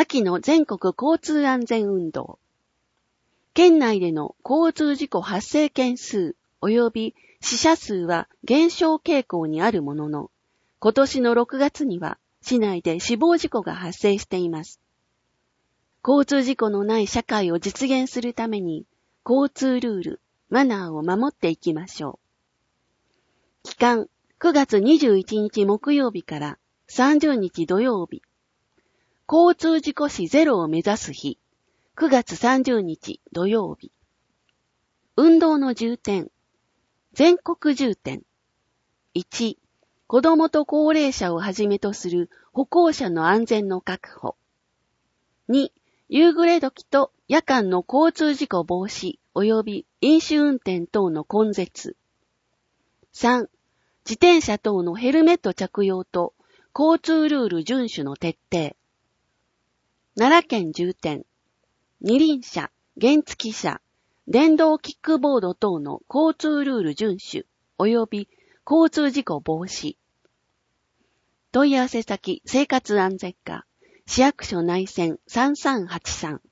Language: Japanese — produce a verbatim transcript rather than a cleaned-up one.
秋の全国交通安全運動。県内での交通事故発生件数及び死者数は減少傾向にあるものの、今年のろくがつには市内で死亡事故が発生しています。交通事故のない社会を実現するために、交通ルール、マナーを守っていきましょう。期間、くがつにじゅういちにち木曜日からさんじゅうにち土曜日。交通事故死ゼロを目指す日、くがつさんじゅうにち土曜日。運動の重点、全国重点。いち、子どもと高齢者をはじめとする歩行者の安全の確保。に、夕暮れ時と夜間の交通事故防止及び飲酒運転等の根絶。さん、自転車等のヘルメット着用と交通ルール遵守の徹底。奈良県重点。二輪車、原付車、電動キックボード等の交通ルール遵守及び交通事故防止。問い合わせ先生活安全課市役所内線さんさんはちさん